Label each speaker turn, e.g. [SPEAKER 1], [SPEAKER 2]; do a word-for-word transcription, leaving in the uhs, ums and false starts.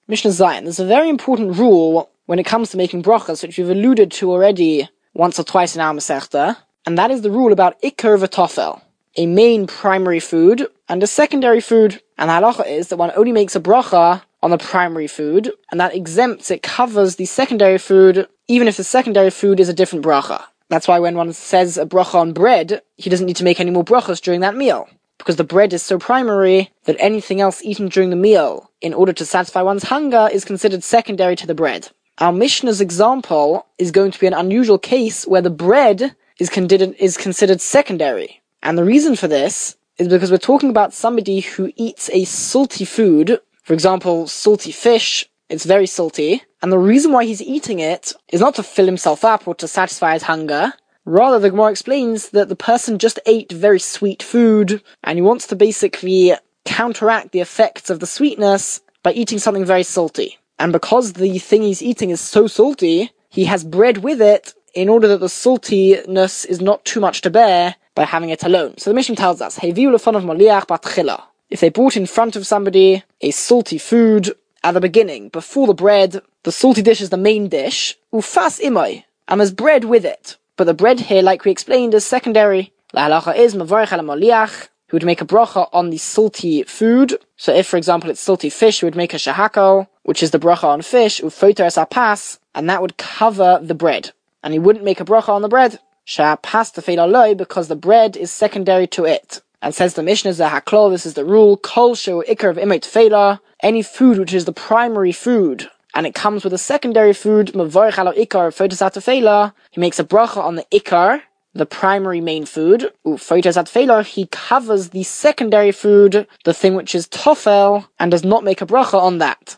[SPEAKER 1] Mishnah Zayin, there's a very important rule when it comes to making brachas, which we've alluded to already once or twice in our Masechta, and that is the rule about ikar v'tofel, a main primary food and a secondary food. And the halacha is that one only makes a bracha on the primary food, and that exempts, it covers the secondary food, even if the secondary food is a different bracha. That's why when one says a bracha on bread, he doesn't need to make any more brachas during that meal, because the bread is so primary that anything else eaten during the meal, in order to satisfy one's hunger, is considered secondary to the bread. Our Mishnah's example is going to be an unusual case where the bread is considered, is considered secondary. And the reason for this is because we're talking about somebody who eats a salty food, for example, salty fish. It's very salty, and the reason why he's eating it is not to fill himself up or to satisfy his hunger. Rather, the Gemara explains that the person just ate very sweet food, and he wants to basically counteract the effects of the sweetness by eating something very salty. And because the thing he's eating is so salty, he has bread with it in order that the saltiness is not too much to bear by having it alone. So the Mishnah tells us, if they brought in front of somebody a salty food at the beginning, before the bread, the salty dish is the main dish, ufas imay, and there's bread with it. But the bread here, like we explained, is secondary. La halacha is mavarich ala maliach, who would make a bracha on the salty food. So if, for example, it's salty fish, he would make a shahakal, which is the bracha on fish, ufoter es apas, and that would cover the bread. And he wouldn't make a bracha on the bread, sha'apas tefeila loy, because the bread is secondary to it. And says the Mishnah, Zahaklol, this is the rule, kol shu ikar v'imay tefeila, any food which is the primary food, and it comes with a secondary food, mavarich ala ikar ufoter es tefeila, he makes a bracha on the ikar, the primary main food, ufoter es tefeila, he covers the secondary food, the thing which is tofel, and does not make a bracha on that.